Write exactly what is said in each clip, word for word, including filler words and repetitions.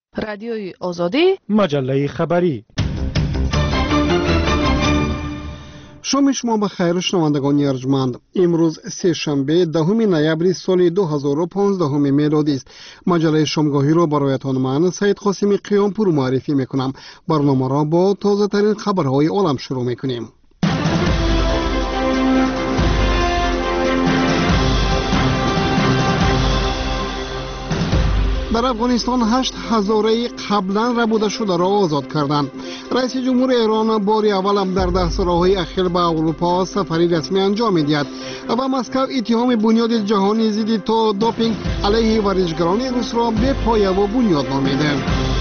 رادیوی آزادی، مجله خبری. شام شما بخیر شنوندگان ارجمند. امروز سه شنبه دهم نوامبر سال دو هزار و پانزده میلادی است. مجله شامگاهی را برایتان من سید قاسمی قیامپور معرفی میکنم. برنامه را با تازه ترین خبرهای عالم شروع میکنیم. در افغانستان هشت هزاره قبلا ربوده شده را آزاد کردند. رئیس جمهور ایران باری اول در ده سالهای اخیر به اروپا سفری رسمی انجام می‌دهد و مسکو اتهام بنیاد جهانی ضد تو دوپینگ علیه ورزشکاران روس را به پایه و بنیاد نامیده.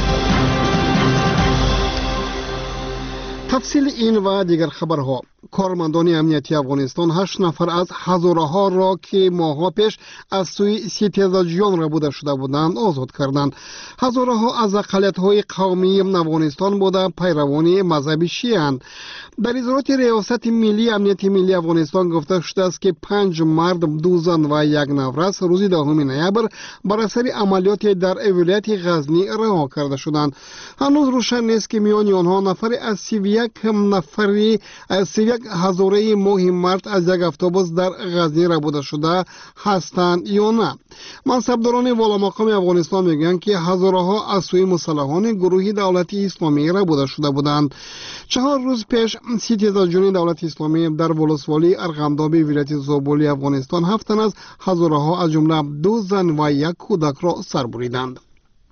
تفصیل این و دیگر خبرها. کارمندان امنیتی افغانستان هشت نفر از هزاره ها را که ماه‌ها پیش از سوی ستیزاجیان ربوده شده بودند آزاد کردند. هزاره ها از اقلیت‌های قومی افغانستان بوده پیروان مذهب شیعه اند. در اظهارات ریاست ملی امنیت ملی افغانستان گفته شده است که پنج مرد، دو زن و یک نفر روز دهم نوامبر بر اثر عملیات در ولایت غزنی رها کرده شدند. هنوز روشن نیست که میان آنها نفر از سی و یک نفری از سی و یک هزاره ماه مرد از یک اتوبوس در غزنی ربوده شده هستند یا نه. منصبداران والا مقام افغانستان میگویند که هزاره ها از سوی مسلحان گروهی دولت اسلامی ربوده شده بودند. چهار روز پیش ستیزاجیان دولت اسلامی در ولسوالی ارغنداب ولایت زابلی افغانستان هفت تن از هزاره ها از جمله دو زن و یک کودک را سر بریدند.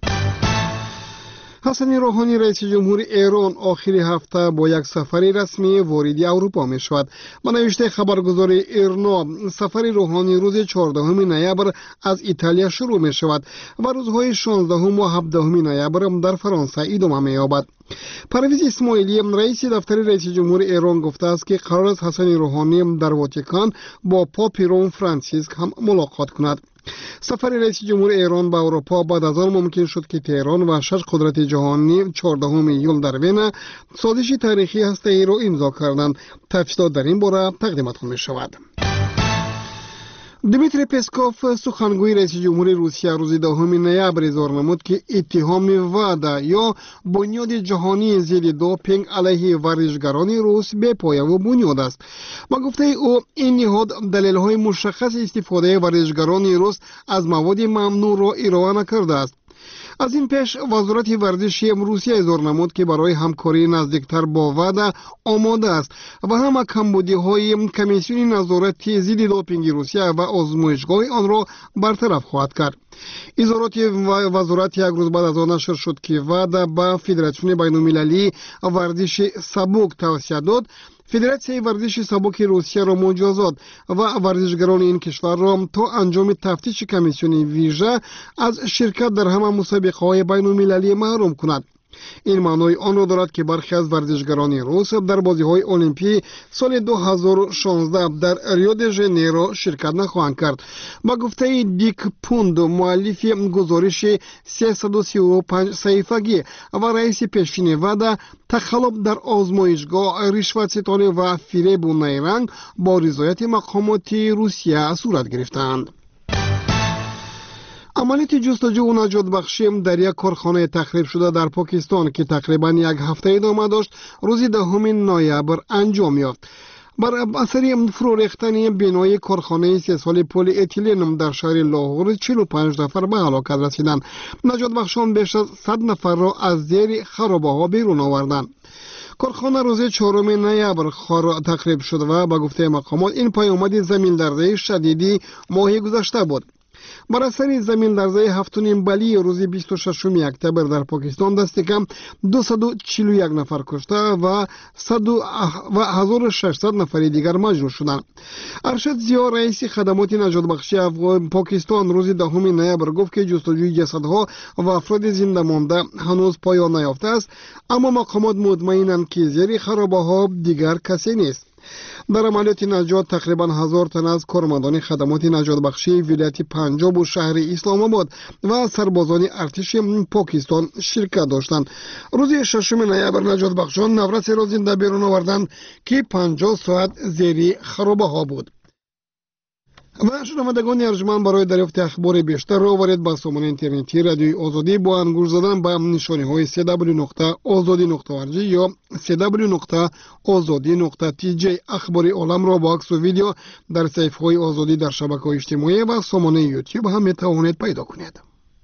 حسن روحانی رئیس جمهور ایران آخر هفته با یک سفر رسمی وارد اروپا می شود. با نوشته خبرگزار ایرنا سفر روحانی روز چهاردهم نوامبر از ایتالیا شروع می شود و روزهای شانزدهم و هفدهم نوامبر در فرانسه ادامه می یابد. پرویز اسماعیلی رئیس دفتر رئیس جمهور ایران گفته است که قرار است حسن روحانی در واتیکان با پاپ روم فرانسیسک هم ملاقات کند. سفر رئیس جمهور ایران به اروپا بعد از آن ممکن شد که تهران و شش قدرت جهانی چهاردهم ایول در وین سازش تاریخی هسته‌ای را امضا کردند. تفصیلات در این باره تقدیمتان می شود. دمیتری پسکوف سخنگوی رئیس جمهور روسیه روز دهم نوامبر اظهار نمود که اتهام وعده یا بنیاد جهانی ضد دوپینگ علیه ورزشکاران روس بی پایه و بنیاد است. با گفته او این نهاد دلیل‌های مشخص استفاده ورزشکاران روس از مواد ممنوع را ارائه نکرده است. از این پیش وزارت ورزش روسیه اظهار نمود که برای همکاری نزدیکتر با وعده آماده است و همه کمبودی‌های کمیسیون نظارت ضد دوپینگ روسیه و آزمایشگاه آن را برطرف خواهد کرد. اظهارات وزارت یک روز بعد از آن نشر شد که وعده به فدراسیون بین‌المللی ورزش سبک توصیه داد فدراسیون ورزش سبک روسیه را مجازات و ورزشکاران این کشور را تا انجام تفتیش کمیسیون ویژه از شرکت در همه مسابقه‌های بین‌المللی محروم کند. این معنای آن را دارد که برخی از ورزشکاران روس در بازی‌های المپی سال دو هزار و شانزده در ریو د ژانیرو شرکت نخواهند کرد. با گفته دیک پوند مؤلف گزارش سیصد و سی و پنج صحیفگی و رئیس پیشین وعده تخلف در آزمایشگاه، رشوت ستانی و فریب و نیرنگ با رضایت مقامات روسیه صورت گرفتند. عملیات جستجو و نجات بخشی در یک کارخانه تخریب شده در پاکستان که تقریبا یک هفته ادامه داشت روز دهم نوامبر انجام یافت. بر اثر فرو ریختن بنای کارخانه سه ساله پلی اتیلن در شهر لاهور چهل و پنج نفر به هلاکت رسیدند. نجات بخشان بیش از صد نفر را از زیر خرابه ها بیرون آوردند. کارخانه روز چهارم نوامبر تخریب شد و به گفته مقامات این پیامد زمین لرزه شدیدی ماه گذشته بود. بر اثر زمین لرزه هفت و نیم بلی روز بیست و ششم اکتبر در پاکستان دست کم دویست و چهل و یک نفر کشته و هزار و ششصد نفر دیگر مجروح شدند. ارشد ضیا رئیس خدمات نجات بخشی پاکستان روز دهم نوامبر گفت که جستجوی جسدها و افراد زنده مانده هنوز پایان نیافته است، اما مقامات مطمئنند که زیر خرابه ها دیگر کسی نیست. در عملیات نجات تقریبا هزار تن از کارمندان خدمات نجات بخشی ولایت پنجاب و شهر اسلام آباد و سربازان ارتش پاکستان شرکت داشتند. روز ششم نوامبر نجات بخشان نورس را زنده بیرون آوردند که پنجاه ساعت زیر خرابه ها بود. و شنوندگان ارجمند برای دریافت اخبار بیشتر را وارد به سامانه اینترنتی رادیوی آزادی با انگوش زدن به نشانی های سی دبلیو نقطه آزادی نقطه او ار جی یا سی دبلیو نقطه آزادی نقطه تی جی اخبار عالم را با عکس و ویدیو در صفحه های آزادی در شبکه‌های اجتماعی و سامانه یوتیوب هم میتوانید پیدا کنید.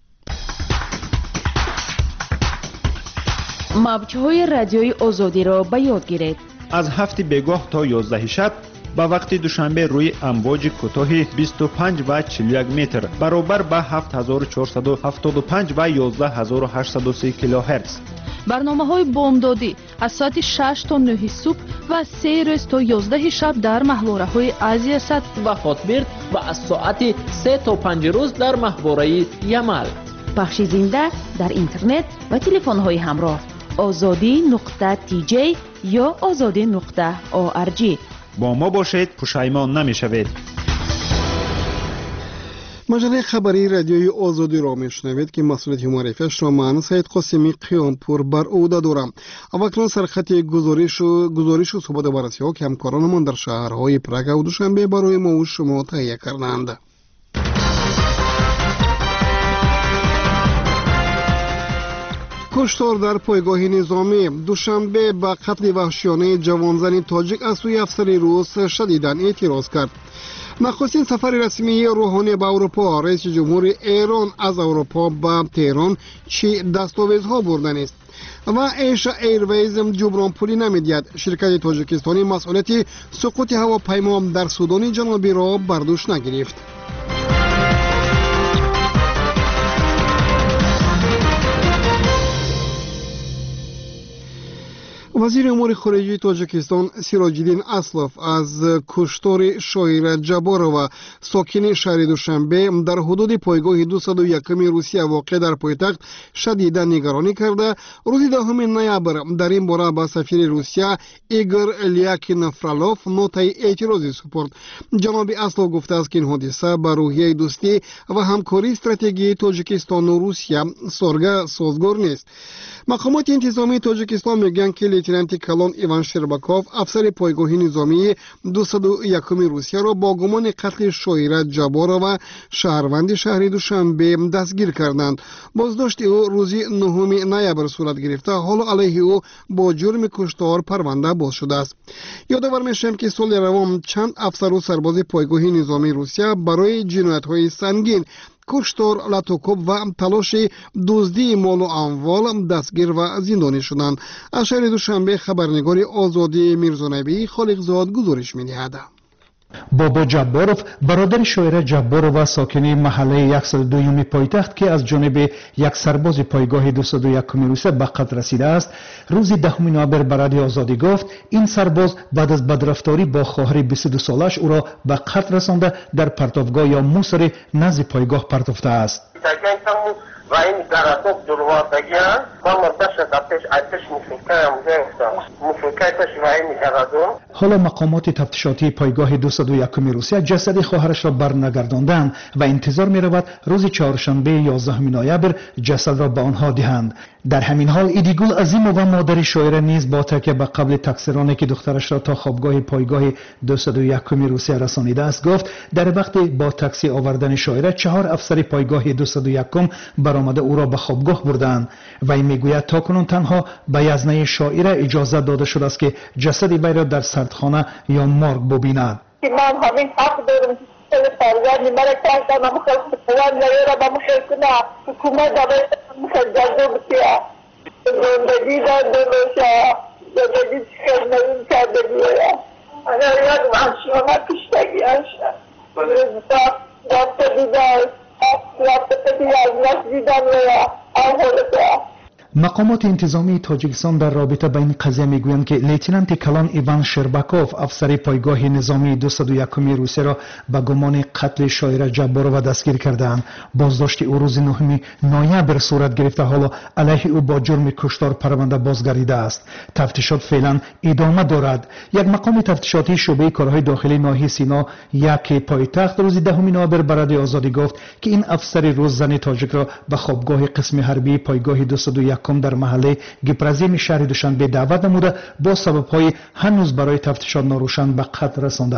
موج‌های رادیوی آزادی را به یاد گیرید. از هفت بگاه تا یازده شب با وقت دوشنبه روی امواج کوتاه بیست و پنج و چهل و یک متر برابر به هفت هزار و چهارصد و هفتاد و پنج و یازده هزار و هشتصد و سی کیلوهرتز. برنامه‌های بامدادی از ساعت شش تا نه صبح و سه روز تا یازده شب در محوره‌های آسیا صد و خاطبرد و از ساعت سه تا پنج روز در محوره یمل. پخش زنده در اینترنت و تلفن‌های همراه آزادی نقطه تی جی یا آزادی نقطه او ار جی. با ما باشید، پشیمان نمی‌شوید. مجله خبری رادیوی آزادی را میشنوید که مسئولیت معرفیش را من سید قاسمی قیامپور بر عهده دارم. اکنون سرخط گزارش و گزارش و صحبت بررسی ها که همکارانمان در شهرهای پراگ و دوشنبه برای ما و شما تهیه کردند. کشتار در پایگاه نظامی. دوشنبه به قتل وحشیانه جوانزن تاجیک از سوی افسر روس شدیداً اعتراض کرد. نخستین سفر رسمی روحانی به اروپا. رئیس جمهور ایران از اروپا به تهران چه دستاویزها بردن است و ایشا ایرویز جبران پولی نمیدید. شرکت تاجیکستانی مسئولیت سقوط هواپیما در سودان جنوبی را بر دوش نگرفت. وزیر امور خارجه تاجیکستان سیراج‌الدین اسلف از کشتار شاعر جبارова ساکن شهر دوشنبه در حدود پایگاه دویست و یک روسیه واقع در پایتخت شدیدا نگرانی کرده. روز دهم نوامبر در این باره به سفیر روسیه ایگور لیاکینفرالوف نوت اعتراضی سپرد. جناب اسلف گفته است که این حادثه به روحیه دوستی و همکاری استراتژیکی تاجیکستان و روسیه سارگه سازگار نیست. مقامات انتظامی تاجیکستان میگویند که لیتنانت کلان ایوان شرباکوف افسر پایگاه نظامی دویست و یک روسیه را با گمان قتل شاعر جبارova شهروند شهر دوشنبه دستگیر کردند. بازداشت او روز نهم نوامبر صورت گرفته. حالا علیه او با جرم کشتار پرونده باز شده است. یادآور میشیم که سال روان چند افسر و سرباز پایگاه نظامی روسیه برای جنایت‌های سنگین، کشتار، لطوکوب و تلاش دزدی مال و اموال دستگیر و زندانی شدند. از شهر دوشنبه خبرنگار آزادی میرزانبی خالقزاد گزارش می‌دهد. بابا جباروف برادر شاعر جبارova ساکن محله صد و دو پایتخت که از جانب یک سرباز پایگاه دویست و یک روسیه به قتل رسیده است روز دهم نوامبر به رادیو آزادی گفت این سرباز بعد از بدرفتاری با خواهر بیست و دو سالش او را به قتل رسانده در پرتوگاه یا موسر نزد پایگاه پرتافته است. و این دراتوب جلواتگی ما مردش دفتش آتش مفکر امجا مفکرش وای می‌کردم. حالا مقامات تفتیشاتی پایگاه دویست و یک روسیه جسد خواهرش را برنگرداندند و انتظار می‌رود روز چهارشنبه یازدهم نوامبر جسد را به آنها دهند. در همین حال ایدیگول عظیم و مادر شاعر نیز با تکیه به قبل تقصیرانه که دخترش را تا خوابگاه پایگاه دویست و یک روسیه رسانیده است گفت در وقت با تاکسی آوردن شاعره چهار افسر پایگاه دویست و یک برآمده او را به خوابگاه بردند. وی میگوید تاکنون تنها به یزنه شاعره اجازه داده شده است که جسد وی را در سردخانه یا مارگ ببیند. من همین حق دارم که فرزندی مرا کاشتم مخالف فلان نیاره با مخالفت حکومت داره مخالفت بسیار زندگی دار دلوشا زندگی چیکار نمیم کرده بیایا اگر یک وحشیانه کشتگی هستم رزتا رفت دیدار رفت دیدار نش دیدم لیا آهولتا. مقامات انتظامی تاجیکستان در رابطه با این قضیه میگویند که لیتنانت کلان ایوان شرباکوف افسر پایگاه نظامی دویست و یک روسیه را به گمان قتل شاعر جبارova دستگیر کردند. بازداشت او روز نهم نوامبر صورت گرفته. حالا علیه او با جرم کشتار پرونده بازگردیده است. تفتیشات فعلا ادامه دارد. یک مقام تفتیشاتی شعبه کارهای داخلی ناحیه سینا یک پایتخت روز دهم نوامبر به رادیو آزادی گفت که این افسر روز زن تاجیک را به خوابگاه قسم حربی پایگاه دویست و یک در محله گپرزیم شهر دوشنبه دعوت نموده با سبب‌های هنوز برای تفتیشات ناروشن به قتل رسانده است.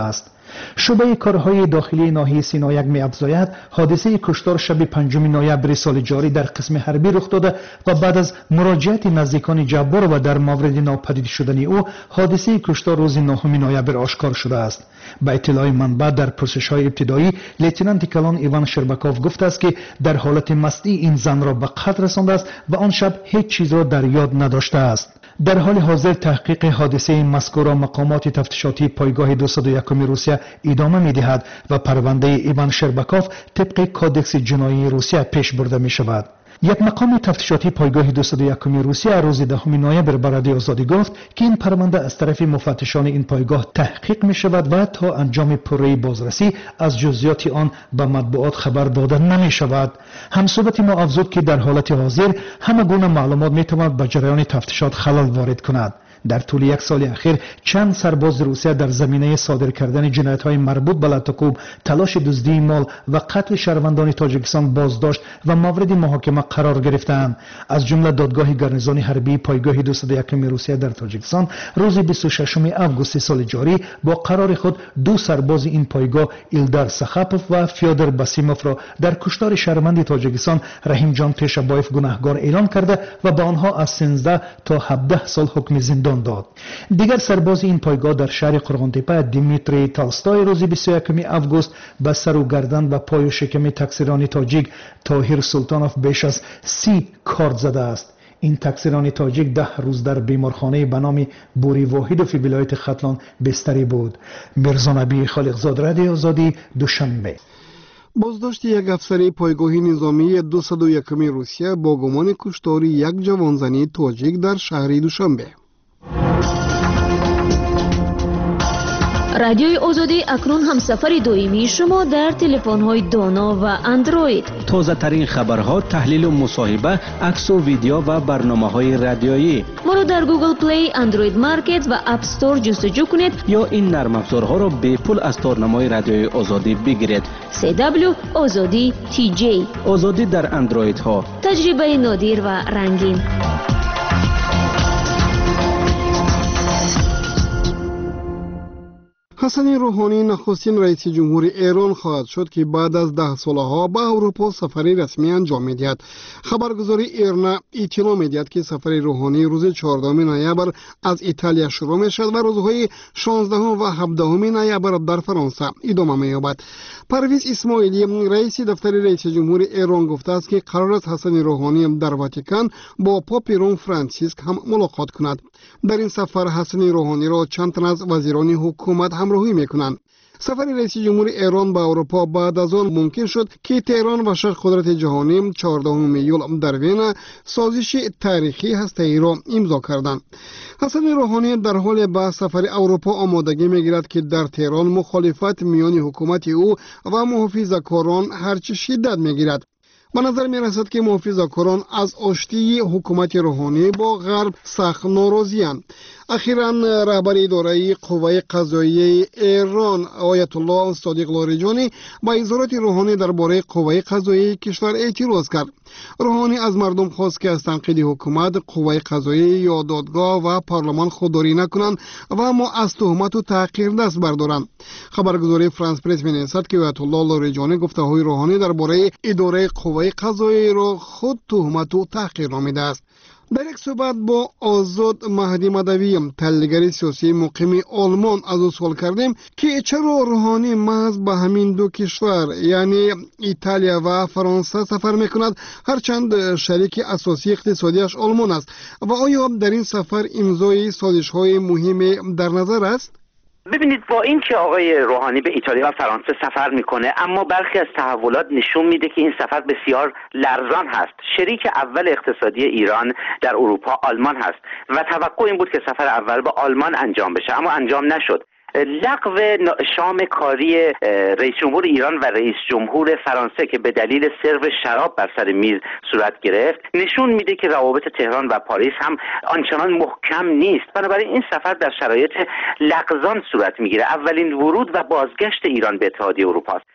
شعبه کارهای داخلی ناحیه سینا یک می‌افزاید حادثه کشتار شب پنجم نوامبر سال جاری در قسم حربی رخ داده و بعد از مراجعت نزدیکان جبار و در مورد ناپدید شدن او حادثه کشتار روز نهم نوامبر آشکار شده است. با اطلاع منبع در پرسش‌های ابتدایی لیتنانت کلان ایوان شرباکوف گفته است که در حالت مستی این زن را به قتل رسانده است و آن شب هیچ چیز را در یاد نداشته است. در حال حاضر تحقیق حادثه مذکور را مقامات تفتیشاتی پایگاه دویست و یک روسیه ادامه می‌دهد و پرونده ایوان شرباکوف طبق کودکس جنایی روسیه پیش برده می‌شود. یک مقام تفتیشاتی پایگاه دویست و یک روسیه روز دهم نوامبر به رادیو آزادی گفت که این پرونده از طرف مفتشان این پایگاه تحقیق می شود و تا انجام پروژه بازرسی از جزئیات آن به مطبوعات خبر داده نمی شود. همصحبت ما افزود که در حالت حاضر همه گونه معلومات می تواند به جریان تفتیشات خلل وارد کند. در طول یک سال اخیر چند سرباز روسیه در زمینه صادر کردن جنایت‌های مربوط به لطکوب، تلاش دزدی مال و قتل شهروندان تاجیکستان بازداشت و مورد محاکمه قرار گرفتند. از جمله دادگاه گارنیزون حربی پایگاه دویست و یک روسیه در تاجیکستان روز بیست و ششم آگوست سال جاری با قرار خود دو سرباز این پایگاه ایلدار سخاپوف و فیودر باسیموف را در کشتار شهروند تاجیکستان رحیم جان پیشابایف گناهکار اعلام کرده و به آنها از سیزده تا هفده سال حکم زندان داد. دیگر سرباز این پایگاه در شهر قرغنتپه دیمیتری تالستای روز بیست و یکم آگوست به سر و گردن و پای و شکم تقصیران تاجیک طاهر سلطانوف بیش از سی کارد زده است. این تقصیران تاجیک ده روز در بیمارخانه به نام بوری واحد فی ولایت ختلان بستری بود. میرزا نبی خالقزاد، رادیو آزادی، دوشنبه. بازداشت یک افسر پایگاه نظامی دویست و یک روسیه با گمان کشتار یک جوانزنی تاجیک در شهر دوشنبه. رادیوی آزادی اکنون هم سفر دویمی شما در تلفن‌های دانا و اندروید. تازه ترین خبرها، تحلیل و مصاحبه، عکس و ویدیو و برنامه‌های رادیویی. ما را در گوگل پلی، اندروید مارکت و اپ استور جستجو کنید یا این نرم افزارها را به پول از تارنمای رادیوی آزادی بگیرید. سی دبلیو آزادی تی جی. آزادی در اندروید ها. تجربه نادر و رنگین. حسن روحانی نخستین رئیس جمهور ایران خواهد شد که بعد از ده سالها به اروپا سفری رسمی انجام می‌دهد. خبرگزاری ایرنا اطلاع می‌دهد که سفر روحانی روز چهاردهم نوامبر از ایتالیا شروع می‌شود و روزهای شانزدهم و هفدهم نوامبر در فرانسه ادامه می‌یابد. پرویز اسماعیلی رئیس دفتر رئیس جمهور ایران گفته است که قرار است حسن روحانی در واتیکان با پاپ روم فرانسیسک هم ملاقات کند. در این سفر حسن روحانی را چند تن از وزیران حکومت همراهی میکنند. سفر رئیس جمهور ایران به اروپا بعد از آن ممکن شد که تهران و شش قدرت جهانی چهاردهم ایول در وین سازش تاریخی هسته‌ای را امضا کردند. حسن روحانی در حال به سفر اروپا آمادگی میگیرد که در تهران مخالفت میان حکومت او و محافظه‌کاران هرچه شدت میگیرد. به نظر می رسد که محافظه‌کاران از آشتی حکومت روحانی با غرب سخت ناراضی‌اند. اخیراً رهبر اداره قوه قضاییه ایران آیت الله صادق لاریجانی با اظهارات روحانی درباره قوه قضاییه کشور اعتراض کرد. روحانی از مردم خواست که از تنقید حکومت، قوه قضاییه یا دادگاه و پارلمان خودداری نکنند و اما از تهمت و تحقیر دست بردارند. خبرگزاری فرانس پرس می‌نویسد که آیت الله لاریجانی گفته‌های روحانی درباره اداره قوه قضاییه را خود تهمت و تحقیر نامیده است. در یک صحبت با آزاد مهدی مدوی، تحلیلگر سیاسی مقیم آلمان، از او سوال کردیم که چرا روحانی محض به همین دو کشور یعنی ایتالیا و فرانسه سفر میکند هرچند شریک اساسی اقتصادیش آلمان است و آیا در این سفر امضای سازش‌های مهمی در نظر است؟ ببینید، با این که آقای روحانی به ایتالیا و فرانسه سفر میکنه، اما برخی از تحولات نشون میده که این سفر بسیار لرزان هست. شریک اول اقتصادی ایران در اروپا آلمان هست و توقع این بود که سفر اول با آلمان انجام بشه، اما انجام نشد. لغو شام کاری رئیس جمهور ایران و رئیس جمهور فرانسه که به دلیل سرو شراب بر سر میز صورت گرفت نشون میده که روابط تهران و پاریس هم آنچنان محکم نیست. بنابراین این سفر در شرایط لغزان صورت میگیره. اولین ورود و بازگشت ایران به اتحادیه اروپا است.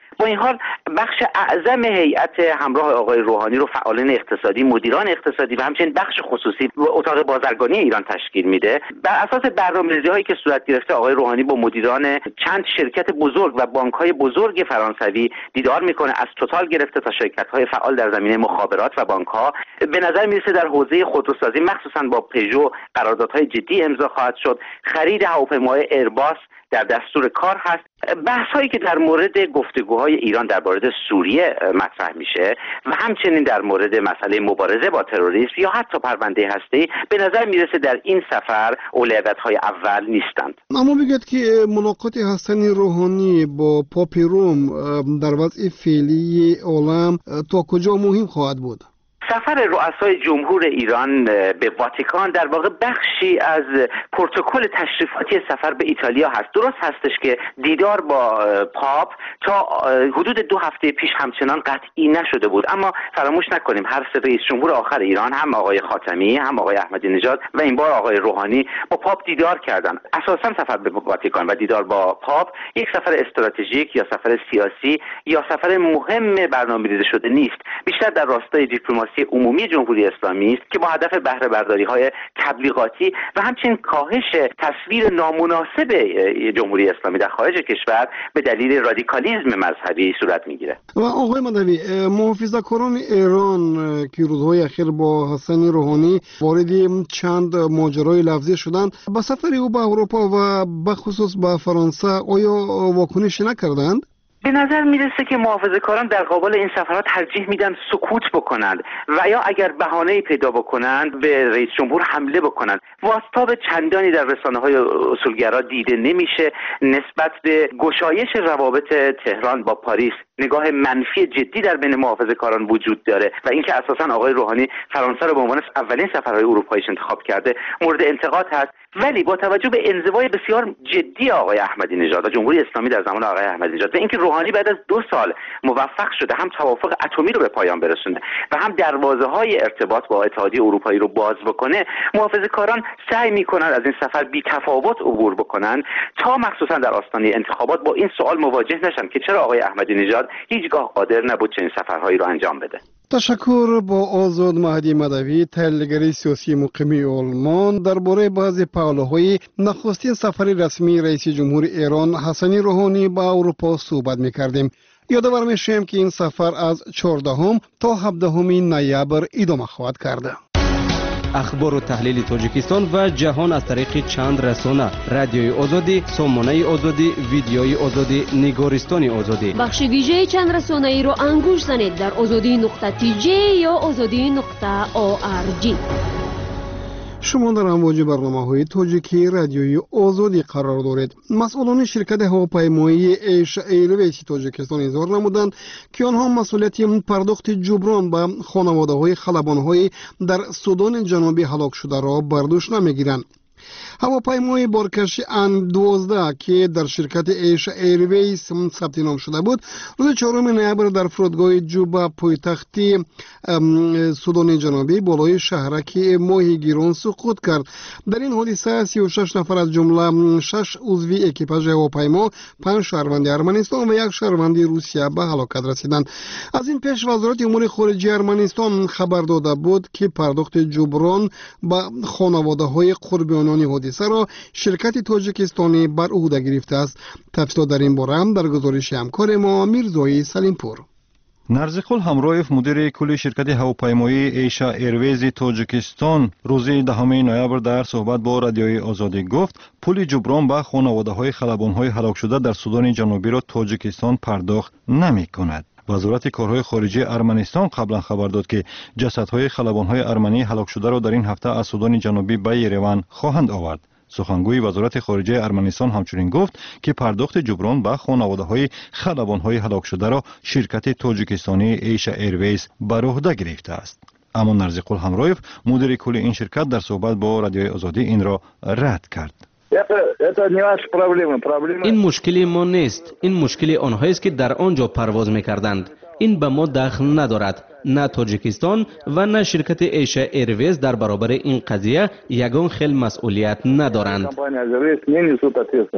با این حال بخش اعظم هیئت همراه آقای روحانی رو فعالان اقتصادی، مدیران اقتصادی و همچنین بخش خصوصی و اتاق بازرگانی ایران تشکیل میده. بر اساس برنامه‌ریزی هایی که صورت گرفته آقای روحانی با مدیران چند شرکت بزرگ و بانک‌های بزرگ فرانسوی دیدار میکنه، از توتال گرفته تا شرکت‌های فعال در زمینه مخابرات و بانک‌ها. به نظر میرسه در حوزه خودروسازی مخصوصا با پژو قراردادهای جدی امضا خواهد شد. خرید هواپیماهای ایرباس در دستور کار هست. بحث هایی که در مورد گفتگوهای ایران در مورد سوریه مطرح میشه و همچنین در مورد مسئله مبارزه با تروریسم یا حتی پرونده هسته‌ای به نظر میرسه در این سفر اولویت‌های اول نیستند. اما بگید که ملاقات حسن روحانی با پاپ روم در وضع فعلی عالم تا کجا مهم خواهد بود؟ سفر رؤسای جمهور ایران به واتیکان در واقع بخشی از پروتکل تشریفاتی سفر به ایتالیا هست. درست هستش که دیدار با پاپ تا حدود دو هفته پیش همچنان قطعی نشده بود، اما فراموش نکنیم هر سه رئیس جمهور آخر ایران، هم آقای خاتمی، هم آقای احمدی نژاد و این بار آقای روحانی، با پاپ دیدار کردند. اساساً سفر به واتیکان و دیدار با پاپ یک سفر استراتژیک یا سفر سیاسی یا سفر مهم برنامه‌ریزی شده نیست، بیشتر در راستای دیپلماسی عمومی جمهوری اسلامی است که با هدف بهره برداری‌های تبلیغاتی و همچنین کاهش تصویر نامناسب جمهوری اسلامی در خارج کشور به دلیل رادیکالیسم مذهبی صورت می‌گیرد. و آقای مدوی، محافظه‌کاران ایران که روزهای اخیر با حسن روحانی وارد چند ماجرای لفظی شدند، با سفر او به اروپا و به خصوص به فرانسه آیا واکنشی نکردند؟ به نظر میرسه که محافظه‌کاران در قبال این سفرات ترجیح میدن سکوت بکنند و یا اگر بهانه‌ای پیدا بکنند به رئیس جمهور حمله بکنند. واسطاب چندانی در رسانه‌های اصولگرا دیده نمیشه نسبت به گشایش روابط تهران با پاریس. نگاه منفی جدی در بین محافظه‌کاران وجود داره و اینکه اساساً آقای روحانی فرانسه رو به عنوان اولین سفرهای اروپاییش انتخاب کرده مورد انتقاد هست. ولی با توجه به انزوای بسیار جدی آقای احمدی نژاد و جمهوری اسلامی در زمان آقای احمدی نژاد و اینکه روحانی بعد از دو سال موفق شده هم توافق اتمی رو به پایان برسونه و هم دروازه‌های ارتباط با اتحادیه اروپایی رو باز بکنه، محافظه‌کاران سعی می‌کنند از این سفر بی‌تفاوت عبور بکنن تا مخصوصا در آستانه انتخابات با این سوال مواجه نشن که چرا آقای احمدی نژاد هیچگاه قادر نبود چنین سفرهایی رو انجام بده. تشکر. با آزاد مهدی مدوی، تحلیلگر سیاسی مقیم آلمان، درباره بعضی پهلوهای نخستین سفر رسمی رئیس جمهور ایران حسن روحانی به اروپا صحبت می‌کردیم. یادآور می‌شویم که این سفر از چهاردهم تا هفدهم نوامبر ادامه خواهد کرد. اخبار و تحلیل تاجیکستان و جهان از طریق چند رسانه: رادیوی آزادی، سامانه آزادی، ویدیوی آزادی، نگارستان آزادی. بخش ویژه چند رسانه ای رو انگوش زنید در آزادی نقطه تی جی یا آزادی نقطه او آر جی. شما در امواج برنامه‌های تاجیکی رادیوی آزادی قرار دارید. مسئولان شرکت هواپیمایی ایشا ایرویز تاجیکستان اظهار نمودند که آنها مسئولیت پرداخت جبران به خانواده‌های خلبان‌های در سودان جنوبی هلاک شده را بر دوش نمی‌گیرند. هواپیمای بارکش ان دوازده که در شرکت ایشا ایرویز ثبت نام شده بود، روز چهارم نوامبر در فرودگاه جوبا پایتخت سودان جنوبی بالای شهرک ماهیگیران سقوط کرد. در این حادثه سی و شش نفر از جمله شش عضو اکیپاژ هواپیما، پنج شهروند ارمنستان و یک شهروند روسیه به هلاکت رسیدند. از این پیش وزارت امور خارجه ارمنستان خبر داده بود که پرداخت جبران به خانواده‌های قربانیان حادثه را شرکت تاجیکستانی بر عهده گرفته است. تفصیلات در این باره هم در گزارش همکار ما میرزای سلیمپور. نرزیقول همرویف مدیر کل شرکت هواپیمایی ایشا ایرویز تاجیکستان روز دهم نوامبر در صحبت با رادیوی آزادی گفت پول جبران به خانواده‌های خلبان‌های هلاک شده در سودان جنوبی را تاجیکستان پرداخت نمی‌کند. وزارت کارهای خارجه ارمنستان قبلا خبر داد که جسدهای خلبان‌های ارمنی هلاک شده را در این هفته از سودان جنوبی به یریون خواهند آورد. سخنگوی وزارت خارجه ارمنستان همچنین گفت که پرداخت جبران به خانواده‌های خلبان‌های هلاک شده را شرکت تاجیکستانی ایشا ایرویز بر عهده گرفته است. اما نرزیقول همرویف مدیر کل این شرکت در صحبت با رادیوی آزادی این را رد کرد. این مشکلی ما نیست، این مشکلی آنهایی است که در آنجا پرواز می‌کردند. این به ما دخل ندارد. نه تاجیکستان و نه شرکت ایشا ایرویز در برابر این قضیه یگان خیل مسئولیت ندارند.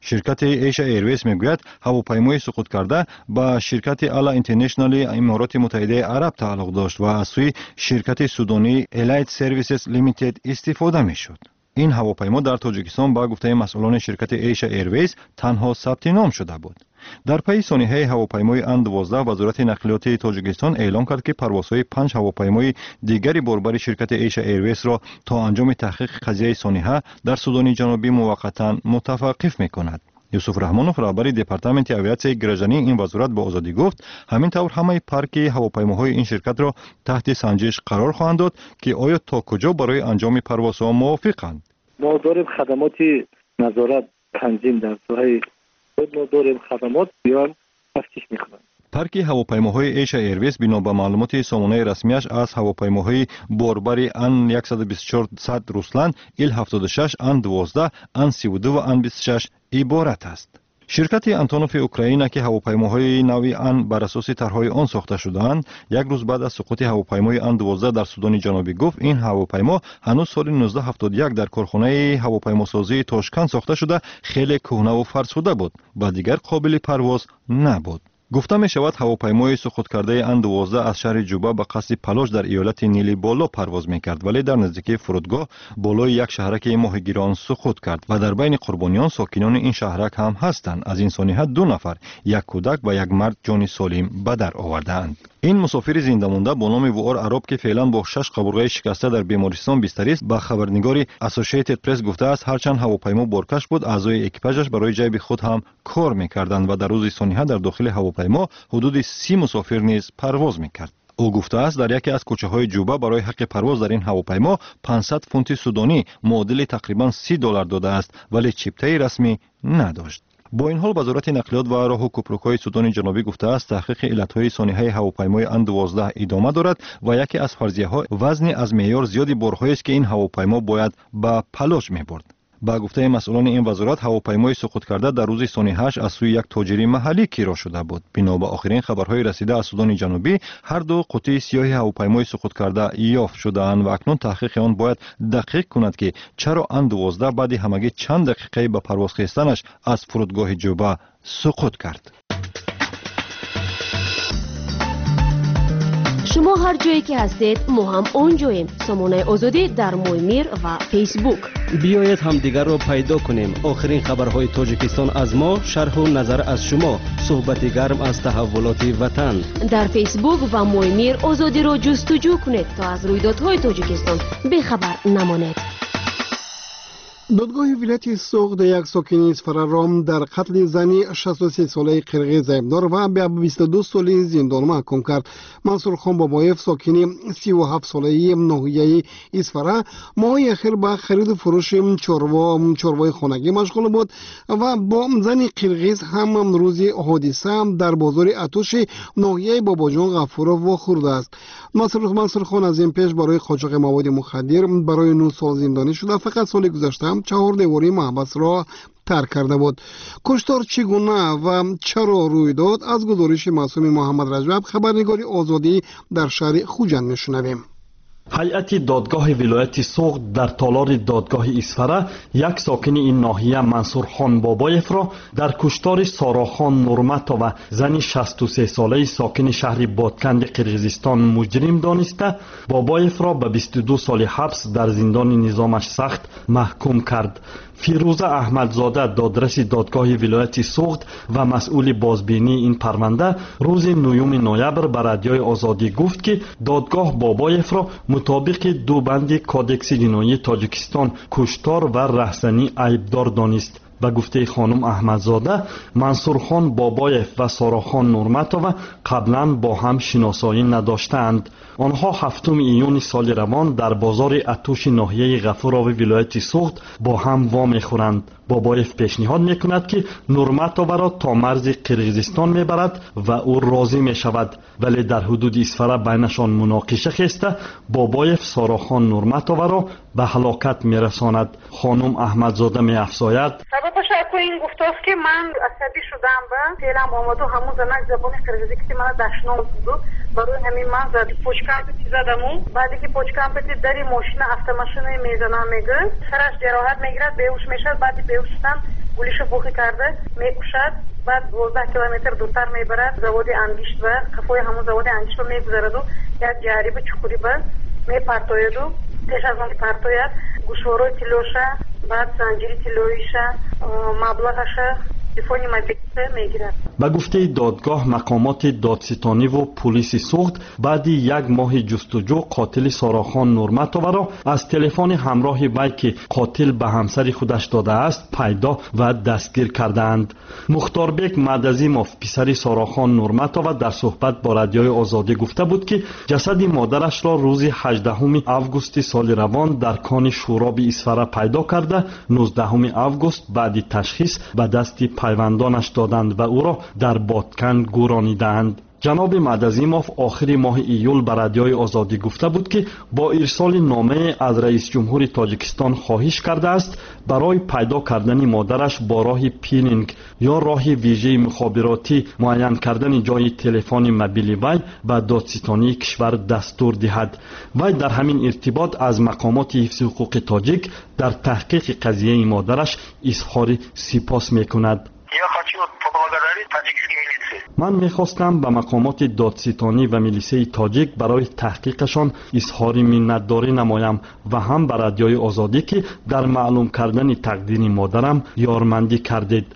شرکت ایشا ایرویز میگوید هواپیمای سقوط کرده با شرکت الا اینترنشنال امارات متحده عرب تعلق داشت و از سوی شرکت سودانی الایت سرویسز لیمیتد استفاده میشد. این هواپیما در تاجیکستان با گفته مسئولان شرکت ایشا ایرویز تنها ثبت نام شده بود. در پی سانحه هواپیمای ان دوازده وزارت نقلیات تاجیکستان اعلام کرد که پروازهای پنج هواپیمای دیگری بربر شرکت ایشا ایرویز را تا انجام تحقیق قضیه سانحه در سودان جنوبی موقتا متوقف میکند. یوسف رحمانوف رهبر دپارتمنت اویاسیون گرجانی این وزارت به آزادی گفت همین طور همه پارک هواپیماهای این شرکت را تحت سنجش قرار خواهند داد که آیا تا کجا برای انجام پروازها موافقند. ما داریم خدمات نظارت تنظیم در ساحه خود، ما داریم خدمات بیان تفتیش میکنند. پارک هواپیماهای ایشا ایرویز بنا به معلومات سامانه رسمیش از هواپیماهای باربری ان صد و بیست و چهار صد روسلند، ایل هفتاد و شش، ان دوازده، ان سی و دو و ان بیست و شش عبارت است. شرکت انتونوف اوکراین که هواپیماهای نوعی ان بر اساس طرحهای آن ساخته شده‌اند، یک روز بعد از سقوط هواپیمای ان دوازده در سودان جنوبی گفت این هواپیما هنوز سال نوزده هفتاد و یک در کارخانه هواپیماسازی تاشکند ساخته شده، خیلی کهنه و فرسوده بود و دیگر قابل پرواز نبود. گفته می شود هواپیمای سقوط کرده ان دوازده از شهر جوبا به قصد پلاش در ایالت نیلی بالا پرواز می کرد، ولی در نزدیکی فرودگاه بالای یک شهرک ماهیگیران سقوط کرد و در بین قربانیان ساکنان این شهرک هم هستند. از این سانحه دو نفر، یک کودک و یک مرد جان سالم به در آوردند. این مسافر زنده مانده با نام وار عرب که فعلا با شش قبرغه شکسته در بیمارستان بستری است، با خبرنگار اسوسییتد پرس گفته است هرچند هواپیما بارکش بود، اعضای اکیپاژش برای جیب خود هم کار می‌کردند و در روز سانحه در داخل هواپیما حدود سی مسافر نیز پرواز می‌کرد. او گفته است در یکی از کوچه‌های جوبا برای حق پرواز در این هواپیما پانصد فونت سودانی معادل تقریبا سی دلار داده است، ولی چیپته رسمی نداشت. با این حال وزارت نقلیات و راه و گمرک‌های سودان جنوبی گفته است تحقیق علت‌های سانحه هواپیمای ان دوازده ادامه دارد و یکی از فرضیه‌ها وزن از معیار زیادی بارهایی است که این هواپیما باید به پلاش می‌برد. با گفته مسئولان این وزارت هواپیمای سقوط کرده در روز سانحه‌اش از سوی یک تاجر محلی کرا شده بود. بنا به آخرین خبرهای رسیده از سودان جنوبی هر دو قطعه سیاه هواپیمای سقوط کرده یافت شده‌اند و اکنون تحقیق آن باید دقیق کند که چرا ان دوازده بعد همگی چند دقیقه به پرواز خیستنش از فرودگاه جوبا سقوط کرد. شما هر جایی که هستید ما هم اونجاییم. سامانه آزادی در مویمیر و فیسبوک. بیایید هم دیگر رو پیدا کنیم. آخرین خبرهای تاجیکستان از ما، شرح و نظر از شما، صحبت گرم از تحولات وطن. در فیسبوک و مویمیر آزادی رو جستجو کنید تا از رویدادهای تاجیکستان بیخبر نمانید. دادگاه ولایت سوغد یک ساکن اصفهان در قتل زنی شصت و سه ساله قرقیز ایبدار و به بیست و دو ساله زندان محکوم کرد. منصور خان بابایف ساکن سی و هفت ساله ناحیه اصفهان ماهی اخیر به خرید و فروش چروا چروای خانگی مشغول بود و با زن قرقیز هم روز حادثه در بازار اتوش ناحیه باباجان غفورov واخورده است. منصور منصور خان از این پیش برای قاچاق مواد مخدر برای نه سال زندانی شده، فقط سال گذشته چهار دیواری محبس را ترک کرده بود. کشتار چگونه و چرا روی داد از گزارش معصوم محمد رجب، خبرنگاری آزادی در شهر خوجند میشنویم. هیئت دادگاه ولایت سوغد در تالار دادگاه اصفهان یک ساکن این ناحیه منصور خان بابایف را در کشتار سارا خان نورمتا و زن شصت و سه ساله ساکن شهر بادکند قرقیزستان مجرم دانسته بابایف را به بیست و دو سال حبس در زندان نظامش سخت محکوم کرد. فیروزه احمدزاده دادرس دادگاه ولایت سوغد و مسئول بازبینی این پرونده روز نهم نوامبر به رادیوی آزادی گفت که دادگاه بابایف را مطابق دو بند کادکس جنایی تاجیکستان کشتار و رهزنی عیبدار دانست. به گفته خانم احمدزاده منصور خان بابایف و سارا خان نورمتووا قبلا با هم شناسایی نداشتند. آنها هفتم ایون سال روان در بازار اتوش ناحیه غفورov ولایت سوغد با هم وا میخورند. بابایف پیشنهاد میکند که نورمتووا را تا مرز قرقیزستان میبرد و او راضی میشود، ولی در حدود اصفهان بینشان مناقشه خیسته بابایف سارا خان نورمتووا را به هلاکت میرساند. خانم احمدزاده میافزاید سببش اکو این گفتاست که من عصبی شدم و فعلا آمد و همون زنک زبان قرقیزی که من دشنام بود برای همین من زد پوچکمپتی زدم و بعدی که پوچکمپتی داری ماشین افتماشین میزنم میگه سرش جراحت میگیرد بیهوش میشد. بعدی بیهوش شدم گولیشو بوخی کرده میکشد، بعد دوازده کیلومتر دورتر میبرد، زواد انگشت و قفای همون زواد انگشت رو میگذارد و یک جریب چکوری به میپرتاید و پیش از اون پرتاید گوشوارای تلوشه، بعد زنجیری تلویشه، مبلغشه تلفنی موبیل میگیرد. با گفته دادگاه مقامات دادستانی و پلیس سوخت بعد یک ماه جستجو قاتل ساراخان نورمتووا را از تلفن همراه وی که قاتل به همسر خودش داده است پیدا و دستگیر کردند. مختاربک مدزیموف پسر ساراخان نورمتووا در صحبت با رادیوی آزادی گفته بود که جسد مادرش را روز هجدهم آگوست سال روان در کان شوراب اسفره پیدا کرده نوزدهم آگوست بعد تشخیص به دست پیوندانش دادند و او را در بادکن گورانیدند. جناب مدزیموف آخر ماه ایول به رادیوی آزادی گفته بود که با ارسال نامه از رئیس جمهور تاجیکستان خواهش کرده است برای پیدا کردن مادرش با راه پینینگ یا راه ویژه مخابراتی معین کردن جای تلفن موبیل وی به دادستانی کشور دستور دهد. وی در همین ارتباط از مقامات حفظ حقوق تاجیک در تحقیق قضیه مادرش اظهار سپاس میکند. من میخواستم به مقامات دادستانی و میلیسه تاجیک برای تحقیقشان اظهار منتداری نمایم و هم به رادیوی آزادی که در معلوم کردن تقدیر مادرم یارمندی کردید.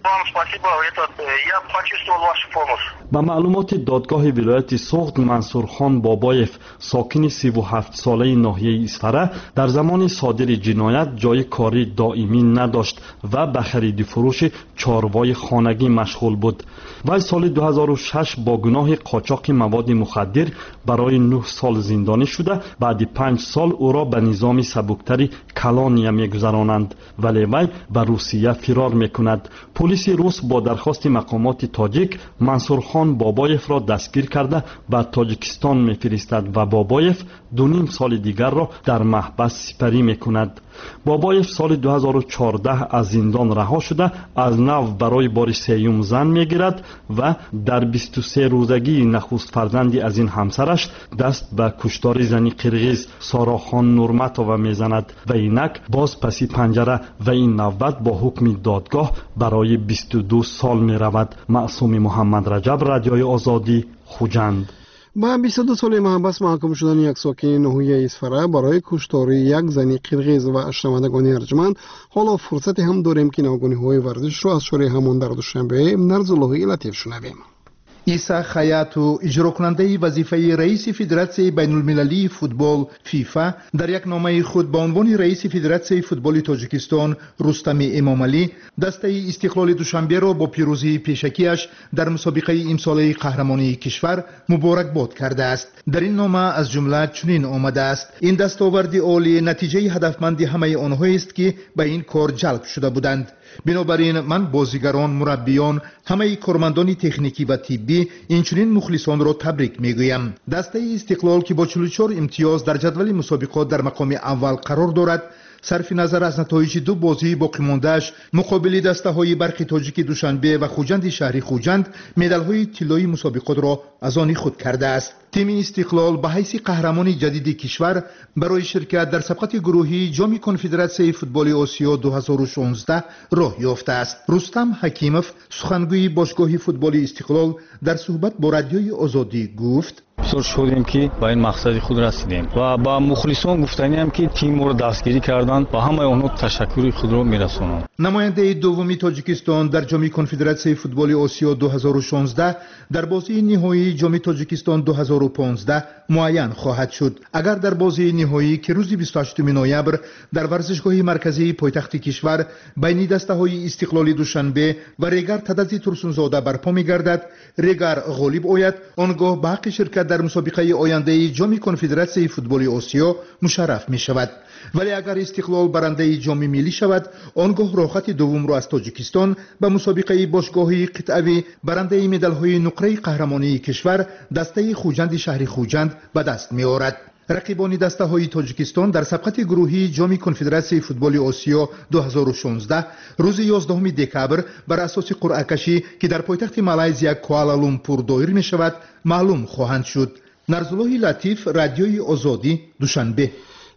با معلومات دادگاه ولایت سوخت منصور خان بابایف ساکن سی و هفت ساله ناحیه اسفره در زمان صادر جنایت جای کاری دائمی نداشت و به خرید فروش چاروای خانگی مشغول بود. وی سال دو هزار و شش با گناه قاچاق مواد مخدر برای نه سال زندانی شده بعد پنج سال او را به نظام سبکتری کلانیا میگذرانند ولی وی به روسیه فرار میکند. پلیس روس با درخواست مقامات تاجیک منصور خان بابایف را دستگیر کرده به تاجیکستان میفرستد و بابایف دو نیم سال دیگر را در محبس سپری میکند. بابایف سال دو هزار و چهارده از زندان رها شده از نو برای بار سیوم زن میگیرد و در بیست و سه روزگی نخست فرزندی از این همسرش دست به کشتار زنی قرغیز ساراخان نورمتووا میزند و اینک باز پسی پنجره و این نوبت با حکم دادگاه برای بیست و دو سال می رود. معصوم محمد رجب، رادیوی آزادی، خوجند. با بیست و دو سال محبس محکوم شدن یک ساکن ناحیه اسفره برای کشتار یک زن قرغیز و اشرمندگان ارجمند، حالا فرصتی هم داریم که ناگهانی ورزش را از شوره همان در دوشنبه نرزاللهی لطیف شنویم. عیسی خیاطو اجرا کننده وظیفه رئیس فدراسیون بین المللی فوتبال فیفا در یک نامه خود با عنوان رئیس فدراسیون فوتبال تاجیکستان رستم امامعلی دسته استقلال دوشنبه را با پیروزی پیشکیش در مسابقه امساله قهرمانی کشور مبارکباد کرده است. در این نامه از جمله چنین آمده است: این دستاورد عالی نتیجه هدفمند همه آنهایی است که به این کار جلب شده بودند. بنابراین من بازیگران، مربیان، همه کارمندان تکنیکی و طبی اینچنین مخلصان را تبریک میگویم. دسته استقلال که با چهل و چهار امتیاز در جدول مسابقات در مقام اول قرار دارد، صرف نظر از نتایج دو بازی باقی مانده‌اش مقابل دسته های برق تاجیک دوشنبه و خوجند شهری خوجند مدال های طلایی مسابقات را از آن خود کرده است. تیم استقلال به حیث قهرمان جدید کشور برای شرکت در سبقت گروهی جام کنفدراسیون فوتبال آسیا دو هزار و شانزده راه یافته است. رستم حکیموف سخنگوی باشگاه فوتبال استقلال در صحبت با رادیوی آزادی گفت: بسیار شدیم که با این مقصد خود رسیدیم و با مخلصان گفتنیم که تیم را دستگیری کردند و همه آنها تشکر خود را میرسانم. نماینده دومی تاجیکستان در جام کنفدراسیون فوتبال آسیا دو هزار و شانزده در بازی نهایی جام تاجیکستان دو هزار و پانزده معین خواهد شد. اگر در بازی نهایی که روز بیست و هشتم نوامبر در ورزشگاه مرکزی پایتخت کشور بین دسته‌های استقلال دوشنبه و ریگر تدزی ترسونزاده برپا می‌گردد، ریگر غالب آید، آنگاه به حق شرکت در مسابقه آینده جام کنفدراسیون فوتبال آسیا مشرف می‌شود. ولی اگر استقلال برنده جام ملی شود، آنگاه راحت دوم را از تاجیکستان به مسابقه باشگاهی قطعی برنده مدال‌های نقره قهرمانی کشور دسته خوجند شهر خوجند به دست می‌آورد. رقیبان دسته های تاجیکستان در سبقت گروهی جام کنفدراسیون فوتبال آسیا دو هزار و شانزده روز یازدهم دکبر بر اساس قرعه کشی که در پایتخت مالایزیا کوالالامپور دایر می شود معلوم خواهند شد. نرزاللهی لطیف، رادیوی آزادی، دوشنبه.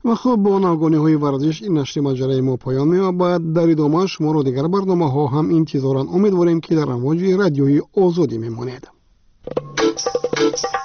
و خب با ناگهانی های ورزش این نشر مجله ما پایان می‌یابد. در ادامه شما را دیگر برنامه ها هم انتظارا امیدواریم که در امواج رادیوی آزادی میمانید.